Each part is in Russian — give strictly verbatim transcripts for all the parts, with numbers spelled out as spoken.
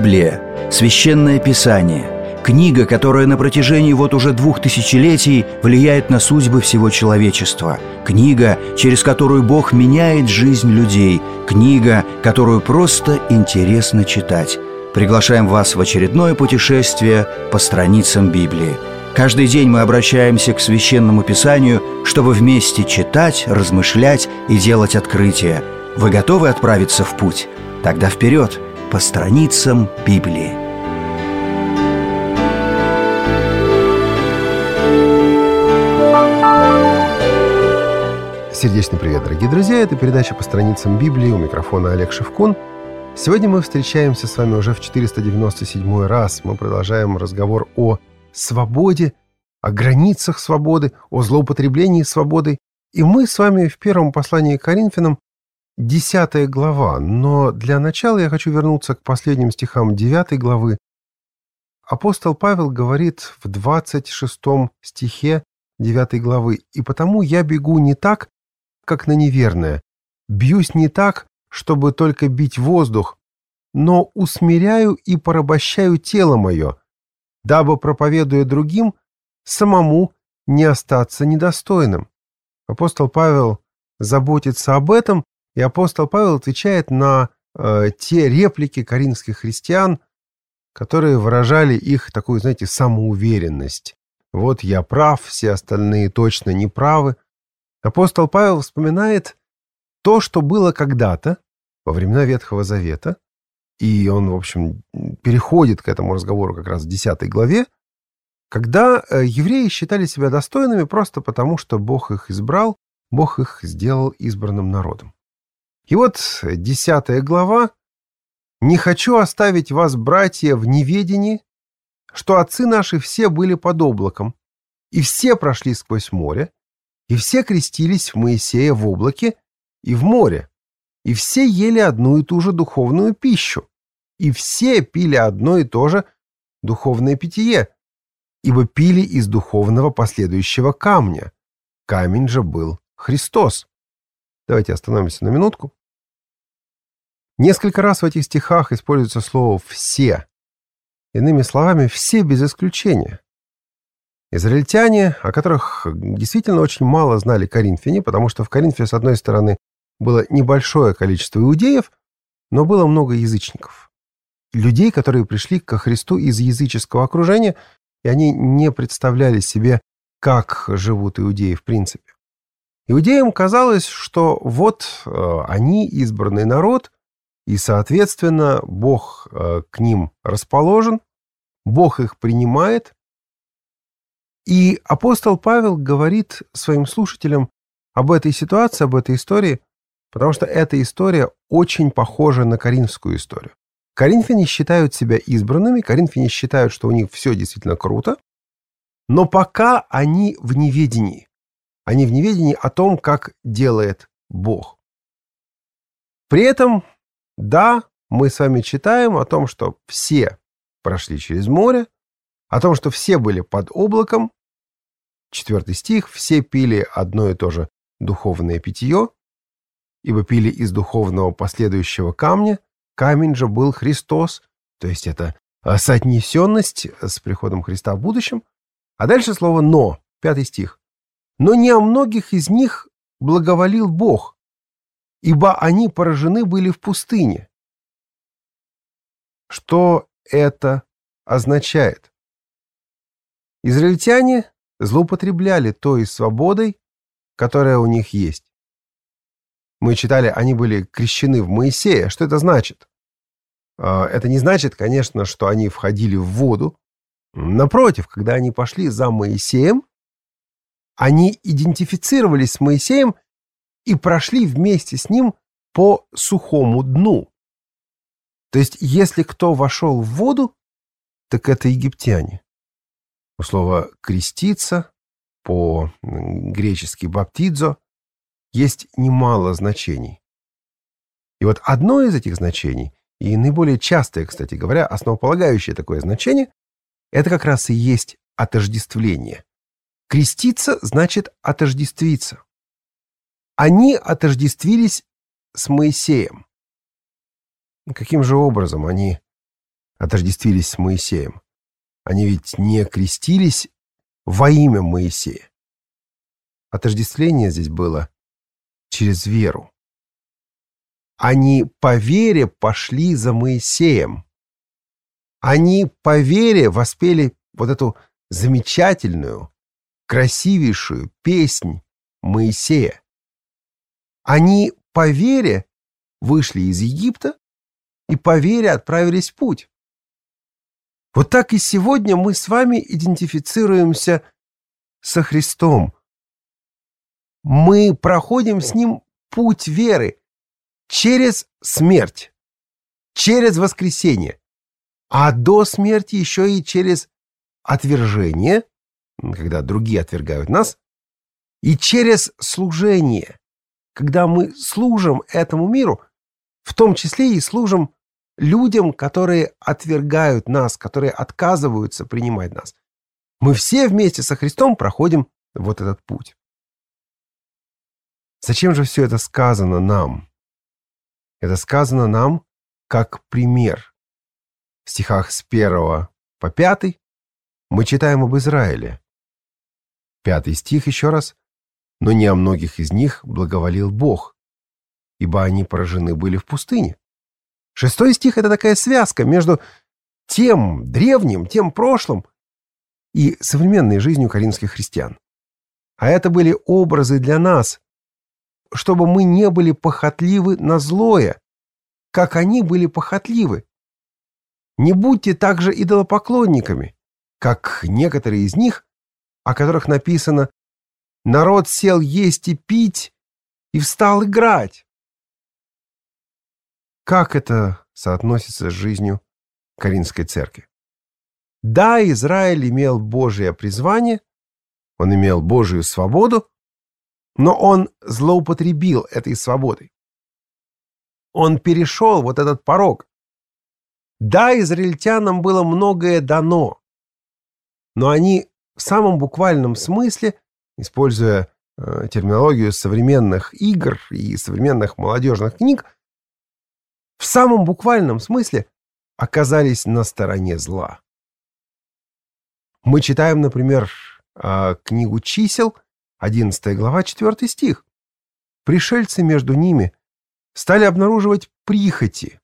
Библия – священное писание, книга, которая на протяжении вот уже двух тысячелетий влияет на судьбы всего человечества, книга, через которую Бог меняет жизнь людей, книга, которую просто интересно читать. Приглашаем вас в очередное путешествие по страницам Библии. Каждый день мы обращаемся к Священному Писанию, чтобы вместе читать, размышлять и делать открытия. Вы готовы отправиться в путь? Тогда вперед, по страницам Библии. Сердечный привет, дорогие друзья! Это передача «По страницам Библии», у микрофона Олег Шевкун. Сегодня мы встречаемся с вами уже в четыреста девяносто седьмой раз. Мы продолжаем разговор о свободе, о границах свободы, о злоупотреблении свободой. И мы с вами в первом послании к Коринфянам, десятая глава. Но для начала я хочу вернуться к последним стихам девятой главы. Апостол Павел говорит в двадцать шестом стихе девятой главы: «И потому я бегу не так, как на неверное, бьюсь не так, чтобы только бить воздух, но усмиряю и порабощаю тело мое, дабы, проповедуя другим, самому не остаться недостойным». Апостол Павел заботится об этом, и апостол Павел отвечает на э, те реплики коринфских христиан, которые выражали их такую, знаете, самоуверенность. Вот я прав, все остальные точно не правы. Апостол Павел вспоминает то, что было когда-то, во времена Ветхого Завета, и он, в общем, переходит к этому разговору как раз в десятой главе, когда евреи считали себя достойными просто потому, что Бог их избрал, Бог их сделал избранным народом. И вот десятая глава: «Не хочу оставить вас, братья, в неведении, что отцы наши все были под облаком, и все прошли сквозь море, и все крестились в Моисея в облаке и в море, и все ели одну и ту же духовную пищу, и все пили одно и то же духовное питье, ибо пили из духовного последующего камня. Камень же был Христос». Давайте остановимся на минутку. Несколько раз в этих стихах используется слово «все». Иными словами, все без исключения. Израильтяне, о которых действительно очень мало знали коринфяне, потому что в Коринфе, с одной стороны, было небольшое количество иудеев, но было много язычников. Людей, которые пришли ко Христу из языческого окружения, и они не представляли себе, как живут иудеи в принципе. Иудеям казалось, что вот э, они избранный народ, и, соответственно, Бог э, к ним расположен, Бог их принимает. И апостол Павел говорит своим слушателям об этой ситуации, об этой истории, потому что эта история очень похожа на коринфскую историю. Коринфяне считают себя избранными, коринфяне считают, что у них все действительно круто, но пока они в неведении. Они в неведении о том, как делает Бог. При этом, да, мы с вами читаем о том, что все прошли через море, о том, что все были под облаком. Четвертый стих: «Все пили одно и то же духовное питье, ибо пили из духовного последующего камня, камень же был Христос». То есть это соотнесенность с приходом Христа в будущем. А дальше слово «но», пятый стих: «Но не о многих из них благоволил Бог, ибо они поражены были в пустыне». Что это означает? Израильтяне злоупотребляли той свободой, которая у них есть. Мы читали, они были крещены в Моисея. Что это значит? Это не значит, конечно, что они входили в воду. Напротив, когда они пошли за Моисеем, они идентифицировались с Моисеем и прошли вместе с ним по сухому дну. То есть, если кто вошел в воду, так это египтяне. У слова «креститься» по-гречески «баптидзо» есть немало значений. И вот одно из этих значений, и наиболее частое, кстати говоря, основополагающее такое значение, это как раз и есть отождествление. Креститься значит отождествиться. Они отождествились с Моисеем. Каким же образом они отождествились с Моисеем. Они ведь не крестились во имя Моисея. Отождествление здесь было через веру. Они по вере пошли за Моисеем. Они по вере воспели вот эту замечательную, красивейшую песнь Моисея. Они по вере вышли из Египта и по вере отправились в путь. Вот так и сегодня мы с вами идентифицируемся со Христом. Мы проходим с Ним путь веры через смерть, через воскресение, а до смерти еще и через отвержение, когда другие отвергают нас, и через служение, когда мы служим этому миру, в том числе и служим людям, которые отвергают нас, которые отказываются принимать нас. Мы все вместе со Христом проходим вот этот путь. Зачем же все это сказано нам? Это сказано нам как пример. В стихах с первого по пятый мы читаем об Израиле. Пятый стих еще раз. «Но не о многих из них благоволил Бог, ибо они поражены были в пустыне». Шестой стих — это такая связка между тем древним, тем прошлым и современной жизнью коринфских христиан. А это были образы для нас, чтобы мы не были похотливы на злое, как они были похотливы. Не будьте также идолопоклонниками, как некоторые из них, о которых написано: «Народ сел есть и пить, и встал играть». Как это соотносится с жизнью Коринфской церкви? Да, Израиль имел Божие призвание, он имел Божию свободу, но он злоупотребил этой свободой. Он перешел вот этот порог. Да, израильтянам было многое дано, но они в самом буквальном смысле, используя э, терминологию современных игр и современных молодежных книг, в самом буквальном смысле оказались на стороне зла. Мы читаем, например, э, книгу чисел, одиннадцатая глава, четвёртый стих. «Пришельцы между ними стали обнаруживать прихоти,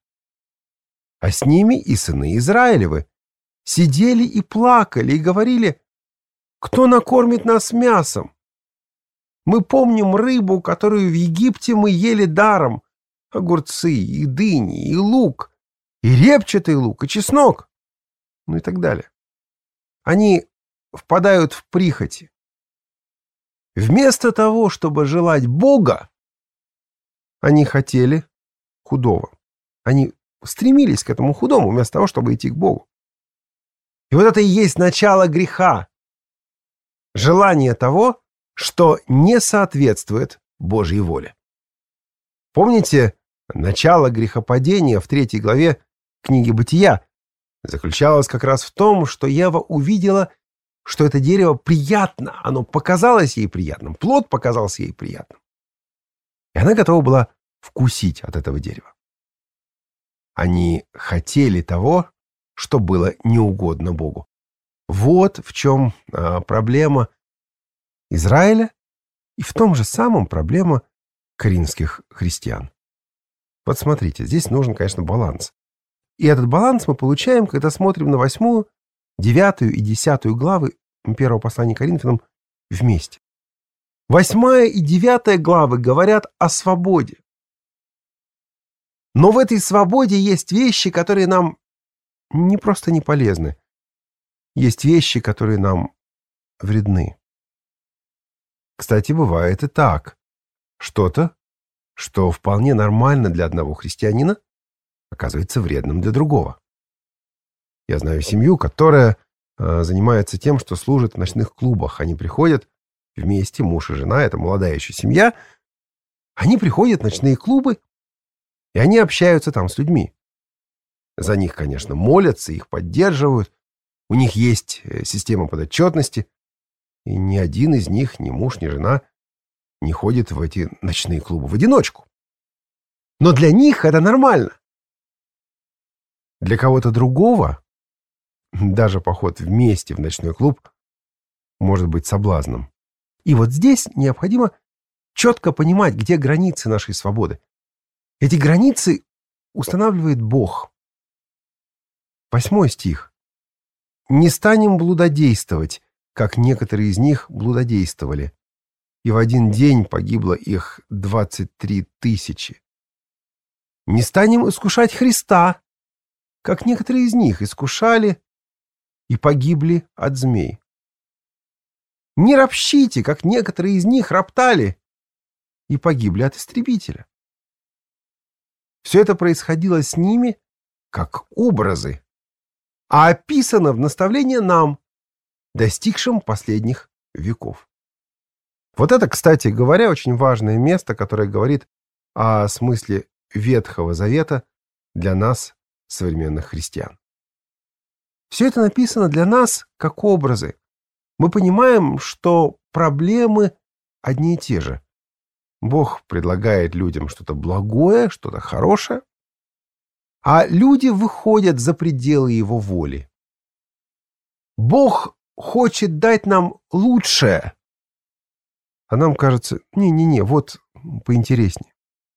а с ними и сыны Израилевы сидели и плакали и говорили: кто накормит нас мясом? Мы помним рыбу, которую в Египте мы ели даром, огурцы, и дыни, и лук, и репчатый лук, и чеснок», ну и так далее. Они впадают в прихоти. Вместо того, чтобы желать Бога, они хотели худого. Они стремились к этому худому, вместо того, чтобы идти к Богу. И вот это и есть начало греха. Желание того, что не соответствует Божьей воле. Помните, начало грехопадения в третьей главе книги Бытия заключалось как раз в том, что Ева увидела, что это дерево приятно, оно показалось ей приятным, плод показался ей приятным. И она готова была вкусить от этого дерева. Они хотели того, что было неугодно Богу. Вот в чем а, проблема Израиля и в том же самом проблема коринфских христиан. Вот смотрите, здесь нужен, конечно, баланс. И этот баланс мы получаем, когда смотрим на восьмую, девятую и десятую главы первого послания к Коринфянам вместе. Восьмая и девятая главы говорят о свободе. Но в этой свободе есть вещи, которые нам не просто не полезны. Есть вещи, которые нам вредны. Кстати, бывает и так. Что-то, что вполне нормально для одного христианина, оказывается вредным для другого. Я знаю семью, которая э, занимается тем, что служит в ночных клубах. Они приходят вместе, муж и жена, это молодая еще семья. Они приходят в ночные клубы, и они общаются там с людьми. За них, конечно, молятся, их поддерживают. У них есть система подотчетности. И ни один из них, ни муж, ни жена, не ходит в эти ночные клубы в одиночку. Но для них это нормально. Для кого-то другого даже поход вместе в ночной клуб может быть соблазном. И вот здесь необходимо четко понимать, где границы нашей свободы. Эти границы устанавливает Бог. Восьмой стих. «Не станем блудодействовать, как некоторые из них блудодействовали, и в один день погибло их двадцать три тысячи. Не станем искушать Христа, как некоторые из них искушали и погибли от змей. Не ропщите, как некоторые из них роптали и погибли от истребителя». Все это происходило с ними как образы, а описано в наставлении нам, достигшим последних веков. Вот это, кстати говоря, очень важное место, которое говорит о смысле Ветхого Завета для нас, современных христиан. Все это написано для нас как образы. Мы понимаем, что проблемы одни и те же. Бог предлагает людям что-то благое, что-то хорошее, а люди выходят за пределы Его воли. Бог хочет дать нам лучшее, а нам кажется, не-не-не, вот поинтереснее.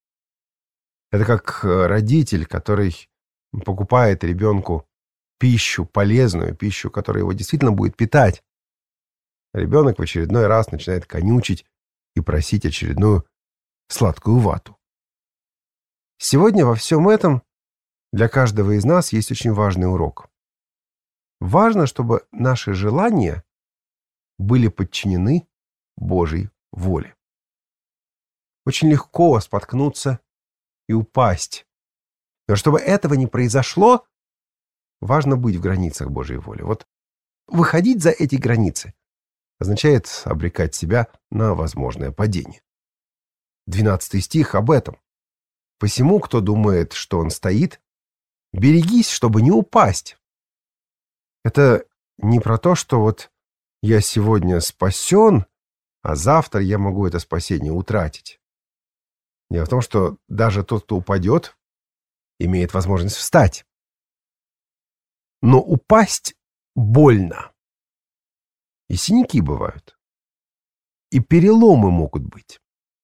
Это как родитель, который покупает ребенку пищу, полезную пищу, которая его действительно будет питать. Ребенок в очередной раз начинает конючить и просить очередную сладкую вату. Сегодня во всем этом для каждого из нас есть очень важный урок. Важно, чтобы наши желания были подчинены Божьей воле. Очень легко споткнуться и упасть. Но чтобы этого не произошло, важно быть в границах Божьей воли. Вот выходить за эти границы означает обрекать себя на возможное падение. Двенадцатый стих об этом. «Посему, кто думает, что он стоит, берегись, чтобы не упасть». Это не про то, что вот я сегодня спасен, а завтра я могу это спасение утратить. Дело в том, что даже тот, кто упадет, имеет возможность встать. Но упасть больно. И синяки бывают. И переломы могут быть.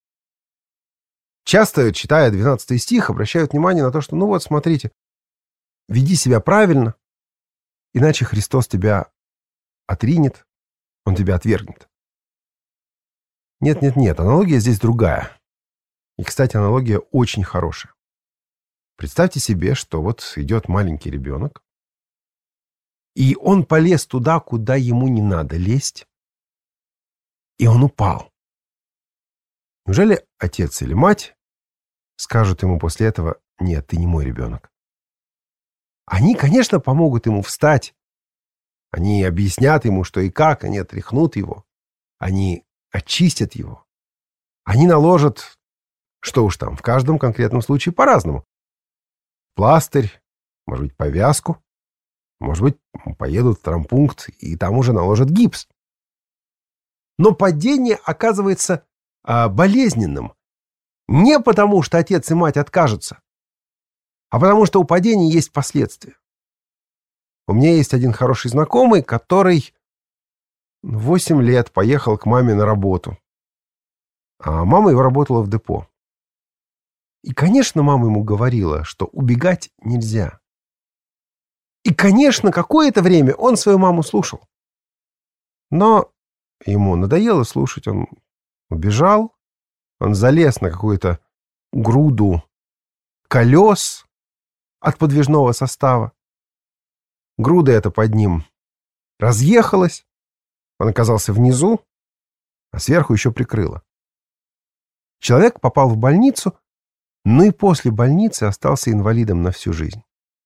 Часто, читая двенадцатый стих, обращают внимание на то, что, ну вот, смотрите, веди себя правильно, иначе Христос тебя отринет, Он тебя отвергнет. Нет-нет-нет, аналогия здесь другая. И, кстати, аналогия очень хорошая. Представьте себе, что вот идет маленький ребенок, и он полез туда, куда ему не надо лезть, и он упал. Неужели отец или мать скажут ему после этого: «Нет, ты не мой ребенок»? Они, конечно, помогут ему встать. Они объяснят ему, что и как, они отряхнут его. Они очистят его. Они наложат, что уж там, в каждом конкретном случае по-разному. Пластырь, может быть, повязку, может быть, поедут в травмпункт и там уже наложат гипс. Но падение оказывается а, болезненным. Не потому, что отец и мать откажутся, а потому, что у падения есть последствия. У меня есть один хороший знакомый, который восемь лет поехал к маме на работу. А мама его работала в депо. И, конечно, мама ему говорила, что убегать нельзя. И, конечно, какое-то время он свою маму слушал. Но ему надоело слушать, он убежал, он залез на какую-то груду колес от подвижного состава. Груда эта под ним разъехалась, он оказался внизу, а сверху еще прикрыло. Человек попал в больницу, но и после больницы остался инвалидом на всю жизнь.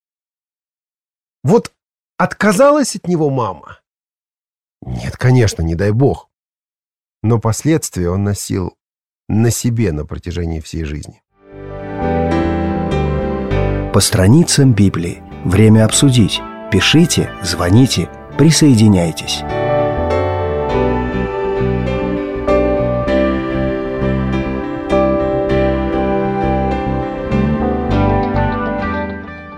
Вот отказалась от него мама? Нет, конечно, не дай бог. Но последствия он носил на себе на протяжении всей жизни. По страницам Библии. Время обсудить. Пишите, звоните, присоединяйтесь.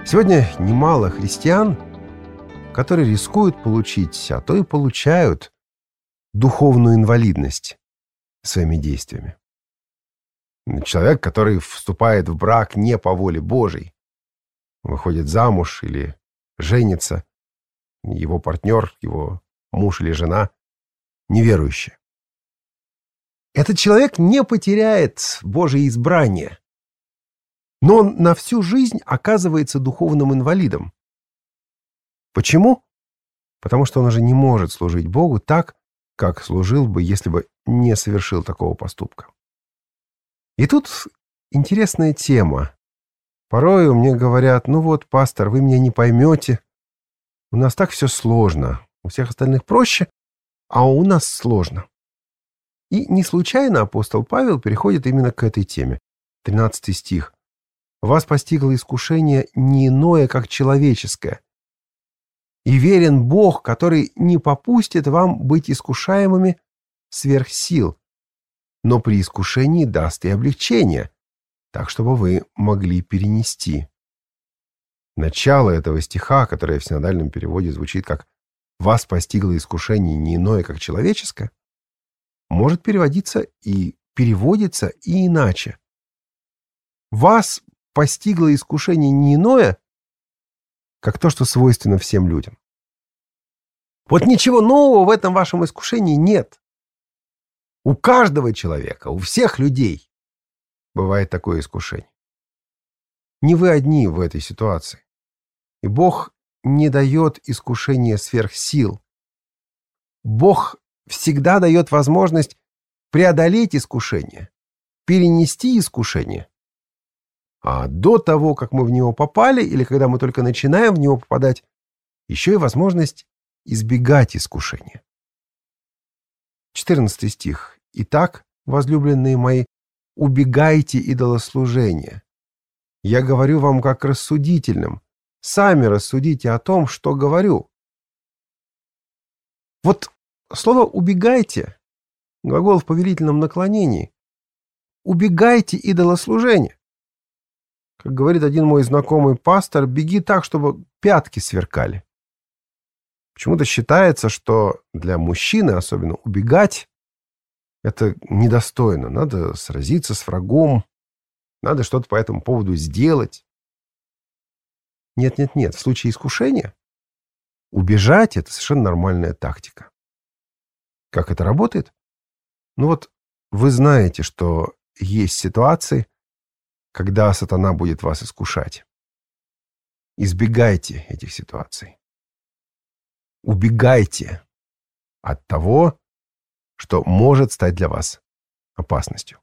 Сегодня немало христиан, которые рискуют получить, а то и получают духовную инвалидность своими действиями. Человек, который вступает в брак не по воле Божьей, выходит замуж или женится, его партнер, его муж или жена неверующие. Этот человек не потеряет Божие избрание, но он на всю жизнь оказывается духовным инвалидом. Почему? Потому что он уже не может служить Богу так, как служил бы, если бы не совершил такого поступка. И тут интересная тема. Порой мне говорят: ну вот, пастор, вы меня не поймете. У нас так все сложно. У всех остальных проще, а у нас сложно. И не случайно апостол Павел переходит именно к этой теме. тринадцатый стих. «Вас постигло искушение не иное, как человеческое. И верен Бог, который не попустит вам быть искушаемыми сверх сил, но при искушении даст и облегчение, так, чтобы вы могли перенести». Начало этого стиха, которое в синодальном переводе звучит как «вас постигло искушение не иное, как человеческое», может переводиться и переводится и иначе. «Вас постигло искушение не иное, как то, что свойственно всем людям». Вот ничего нового в этом вашем искушении нет. У каждого человека, у всех людей бывает такое искушение. Не вы одни в этой ситуации. И Бог не дает искушения сверх сил. Бог всегда дает возможность преодолеть искушение, перенести искушение. А до того, как мы в него попали, или когда мы только начинаем в него попадать, еще и возможность избегать искушения. четырнадцатый стих. «Итак, возлюбленные мои, убегайте идолослужения. Я говорю вам как рассудительным. Сами рассудите о том, что говорю». Вот слово «убегайте» — глагол в повелительном наклонении. Убегайте идолослужения. Как говорит один мой знакомый пастор, беги так, чтобы пятки сверкали. Почему-то считается, что для мужчины особенно убегать — это недостойно. Надо сразиться с врагом, надо что-то по этому поводу сделать. Нет-нет-нет, в случае искушения убежать — это совершенно нормальная тактика. Как это работает? Ну вот вы знаете, что есть ситуации, когда сатана будет вас искушать. Избегайте этих ситуаций. Убегайте от того, что может стать для вас опасностью.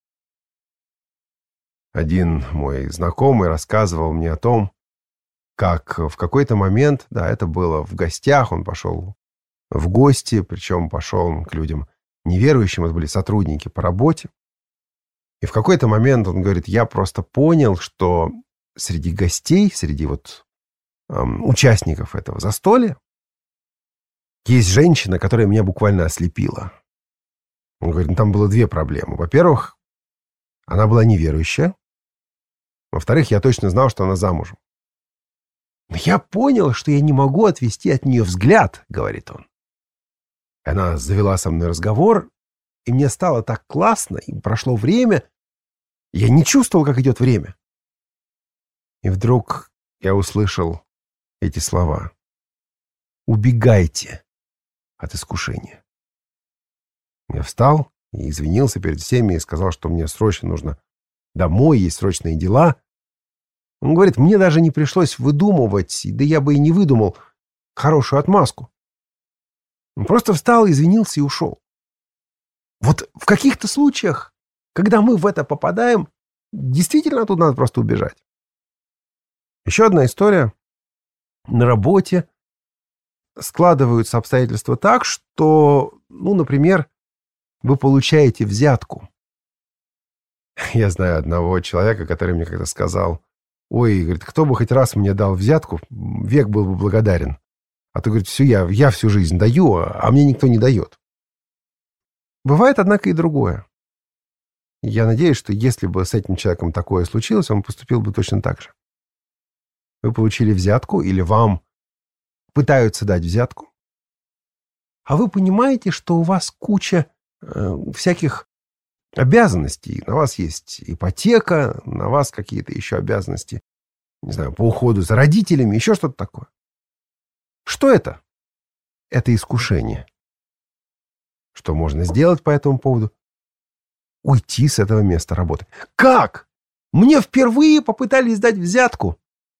Один мой знакомый рассказывал мне о том, как в какой-то момент, да, это было в гостях, он пошел в гости, причем пошел к людям неверующим, это были сотрудники по работе. И в какой-то момент он говорит: я просто понял, что среди гостей, среди вот эм, участников этого застолья есть женщина, которая меня буквально ослепила. Он говорит, ну, там было две проблемы. Во-первых, она была неверующая. Во-вторых, я точно знал, что она замужем. Но я понял, что я не могу отвести от нее взгляд, говорит он. Она завела со мной разговор, и мне стало так классно, и прошло время. Я не чувствовал, как идет время. И вдруг я услышал эти слова. Убегайте от искушения. Я встал и извинился перед всеми и сказал, что мне срочно нужно домой, есть срочные дела. Он говорит, мне даже не пришлось выдумывать, да я бы и не выдумал хорошую отмазку. Он просто встал, извинился и ушел. Вот в каких-то случаях, когда мы в это попадаем, действительно тут надо просто убежать. Еще одна история. На работе складываются обстоятельства так, что, ну, например, вы получаете взятку. Я знаю одного человека, который мне как-то сказал, ой, говорит, кто бы хоть раз мне дал взятку, век был бы благодарен. А то, говорит, все, я, я всю жизнь даю, а мне никто не дает. Бывает, однако, и другое. Я надеюсь, что если бы с этим человеком такое случилось, он поступил бы точно так же. Вы получили взятку или вам пытаются дать взятку. А вы понимаете, что у вас куча э, всяких обязанностей. На вас есть ипотека, на вас какие-то еще обязанности, не знаю, по уходу за родителями, еще что-то такое. Что это? Это искушение. Что можно сделать по этому поводу? Уйти с этого места работы. Как? Мне впервые попытались дать взятку.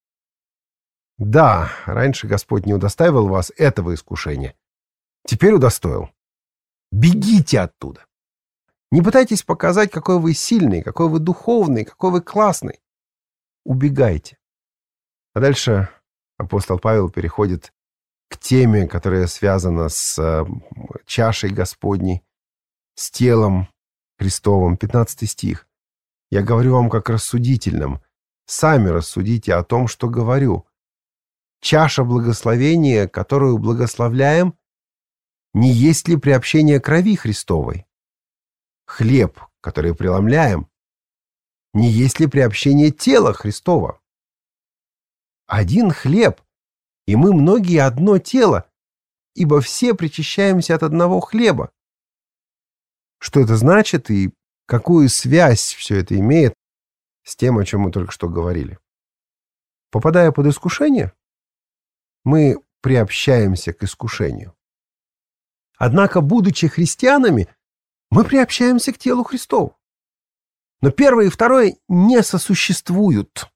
Да, раньше Господь не удостаивал вас этого искушения. Теперь удостоил. Бегите оттуда. Не пытайтесь показать, какой вы сильный, какой вы духовный, какой вы классный. Убегайте. А дальше апостол Павел переходит к теме, которая связана с э, чашей Господней, с телом Христовым. пятнадцатый стих. Я говорю вам как рассудительным. Сами рассудите о том, что говорю. Чаша благословения, которую благословляем, не есть ли приобщение крови Христовой? Хлеб, который преломляем, не есть ли приобщение тела Христова? Один хлеб, и мы многие одно тело, ибо все причащаемся от одного хлеба. Что это значит и какую связь все это имеет с тем, о чем мы только что говорили? Попадая под искушение, мы приобщаемся к искушению. Однако, будучи христианами, мы приобщаемся к телу Христову. Но первое и второе не сосуществуют.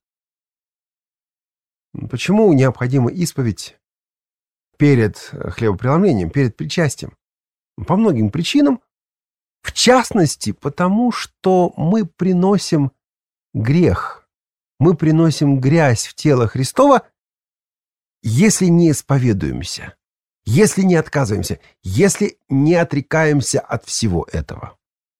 Почему необходима исповедь перед хлебопреломлением, перед причастием? По многим причинам. В частности, потому что мы приносим грех. Мы приносим грязь в тело Христова, если не исповедуемся, если не отказываемся, если не отрекаемся от всего этого.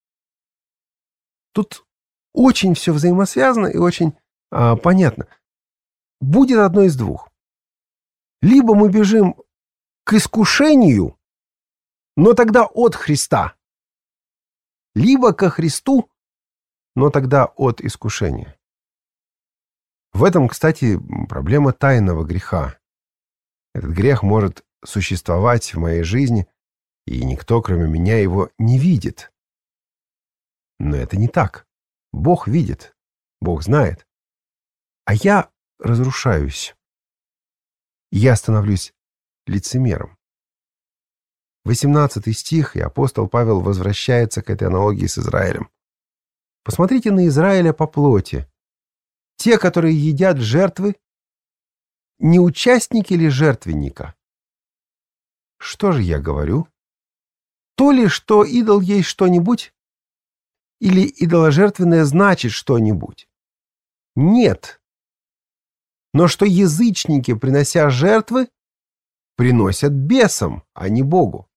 Тут очень все взаимосвязано и очень а, понятно. Будет одно из двух. Либо мы бежим к искушению, но тогда от Христа, либо ко Христу, но тогда от искушения. В этом, кстати, проблема тайного греха. Этот грех может существовать в моей жизни, и никто, кроме меня, его не видит. Но это не так. Бог видит, Бог знает. А я разрушаюсь. Я становлюсь лицемером. восемнадцатый стих, и апостол Павел возвращается к этой аналогии с Израилем. Посмотрите на Израиля по плоти. Те, которые едят жертвы, не участники ли жертвенника? Что же я говорю? То ли, что идол есть что-нибудь, или идоложертвенное значит что-нибудь? Нет. Но что язычники, принося жертвы, приносят бесам, а не Богу.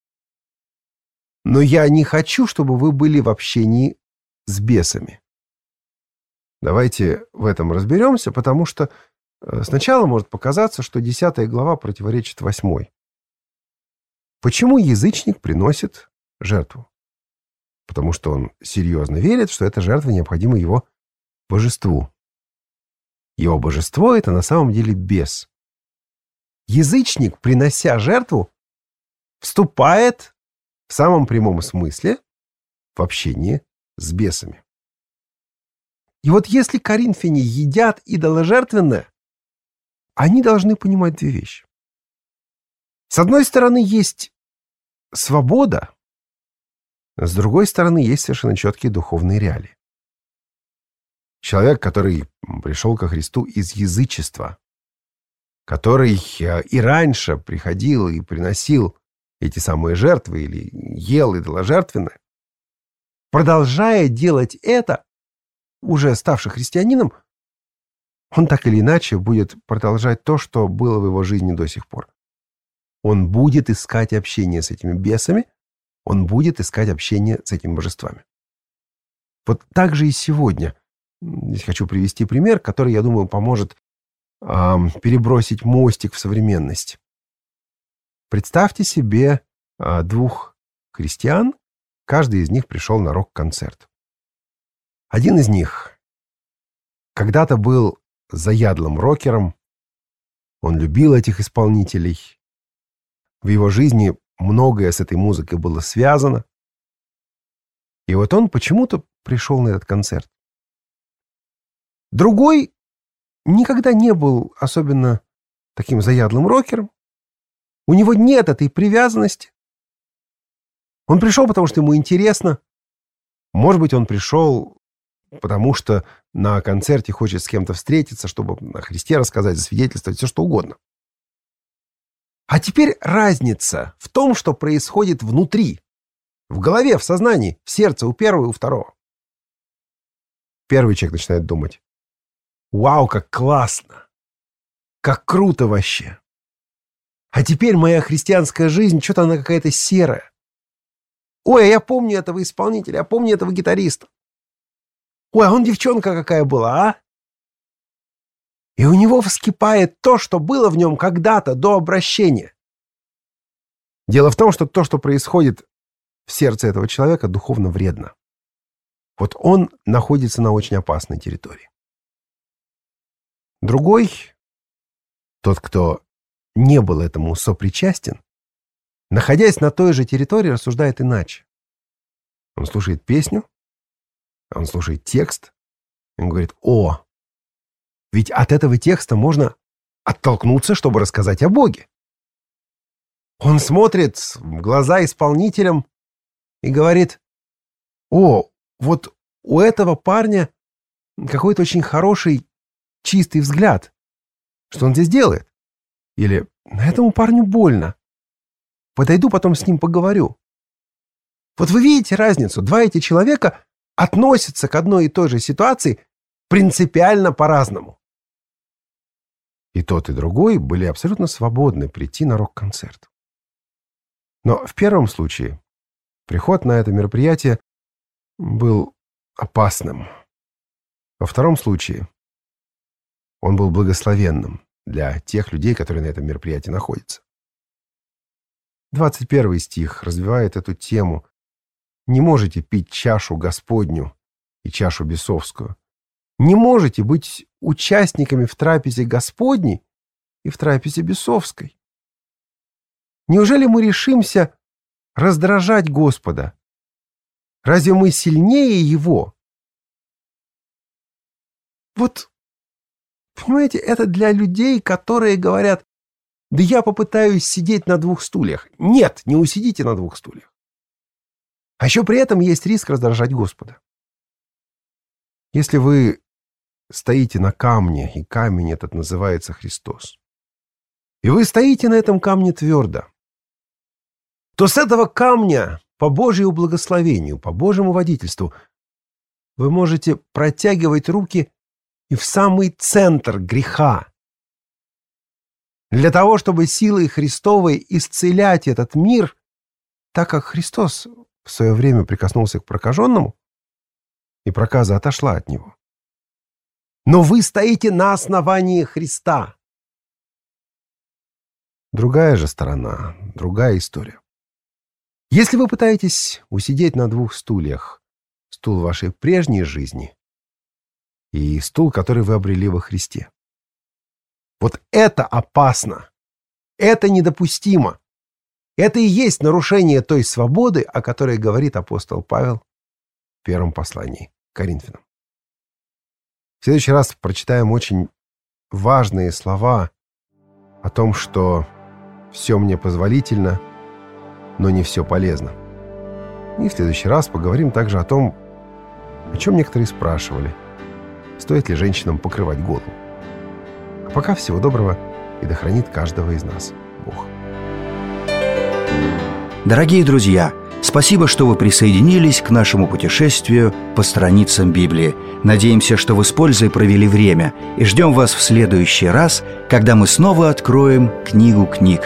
Но я не хочу, чтобы вы были в общении с бесами. Давайте в этом разберемся, потому что сначала может показаться, что десятая глава противоречит восьмой. Почему язычник приносит жертву? Потому что он серьезно верит, что эта жертва необходима его божеству. Его божество — это на самом деле бес. Язычник, принося жертву, вступает в самом прямом смысле в общение с бесами. И вот если коринфяне едят идоложертвенное, они должны понимать две вещи. С одной стороны, есть свобода, с другой стороны, есть совершенно четкие духовные реалии. Человек, который пришел ко Христу из язычества, который и раньше приходил и приносил эти самые жертвы или ел идоложертвенное, продолжая делать это, уже ставший христианином, он так или иначе будет продолжать то, что было в его жизни до сих пор. Он будет искать общение с этими бесами, он будет искать общение с этими божествами. Вот так же и сегодня. Здесь хочу привести пример, который, я думаю, поможет э, перебросить мостик в современность. Представьте себе э, двух христиан, каждый из них пришел на рок-концерт. Один из них когда-то был заядлым рокером, Он любил этих исполнителей. В его жизни многое с этой музыкой было связано. И вот он почему-то пришел на этот концерт. Другой никогда не был особенно таким заядлым рокером. У него нет этой привязанности. Он пришел, потому что ему интересно. Может быть, он пришел, потому что на концерте хочет с кем-то встретиться, чтобы о Христе рассказать, засвидетельствовать, все что угодно. А теперь разница в том, что происходит внутри, в голове, в сознании, в сердце у первого и у второго. Первый человек начинает думать: «Вау, как классно! Как круто вообще! А теперь моя христианская жизнь, что-то она какая-то серая. Ой, а я помню этого исполнителя, я помню этого гитариста. Ой, а он девчонка какая была, а?» И у него вскипает то, что было в нем когда-то до обращения. Дело в том, что то, что происходит в сердце этого человека, духовно вредно. Вот он находится на очень опасной территории. Другой, тот, кто не был этому сопричастен, находясь на той же территории, рассуждает иначе. Он слушает песню, он слушает текст, и он говорит: «О, ведь от этого текста можно оттолкнуться, чтобы рассказать о Боге». Он смотрит в глаза исполнителям и говорит: «О, вот у этого парня какой-то очень хороший, чистый взгляд. Что он здесь делает?» Или «Этому парню больно. Подойду, потом с ним поговорю». Вот вы видите разницу? Два эти человека относятся к одной и той же ситуации принципиально по-разному. И тот, и другой были абсолютно свободны прийти на рок-концерт. Но в первом случае приход на это мероприятие был опасным. Во втором случае он был благословенным для тех людей, которые на этом мероприятии находятся. двадцать первый стих развивает эту тему. «Не можете пить чашу Господню и чашу бесовскую. Не можете быть участниками в трапезе Господней и в трапезе бесовской». Неужели мы решимся раздражать Господа? Разве мы сильнее Его? Вот, понимаете, это для людей, которые говорят: «Да я попытаюсь сидеть на двух стульях». Нет, не усидите на двух стульях. А еще при этом есть риск раздражать Господа. Если вы стоите на камне, и камень этот называется Христос, и вы стоите на этом камне твердо, то с этого камня, по Божьему благословению, по Божьему водительству, вы можете протягивать руки и в самый центр греха, для того, чтобы силой Христовой исцелять этот мир, так как Христос в свое время прикоснулся к прокаженному, и проказа отошла от него. Но вы стоите на основании Христа. Другая же сторона, другая история. Если вы пытаетесь усидеть на двух стульях, стул вашей прежней жизни и стул, который вы обрели во Христе, вот это опасно, это недопустимо. Это и есть нарушение той свободы, о которой говорит апостол Павел в первом послании к Коринфянам. В следующий раз прочитаем очень важные слова о том, что все мне позволительно, но не все полезно. И в следующий раз поговорим также о том, о чем некоторые спрашивали: стоит ли женщинам покрывать голову. А пока всего доброго, и да хранит каждого из нас Бог. Дорогие друзья, спасибо, что вы присоединились к нашему путешествию по страницам Библии. Надеемся, что вы с пользой провели время, и ждем вас в следующий раз, когда мы снова откроем книгу книг.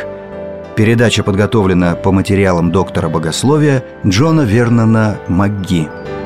Передача подготовлена по материалам доктора богословия Джона Вернона МакГи.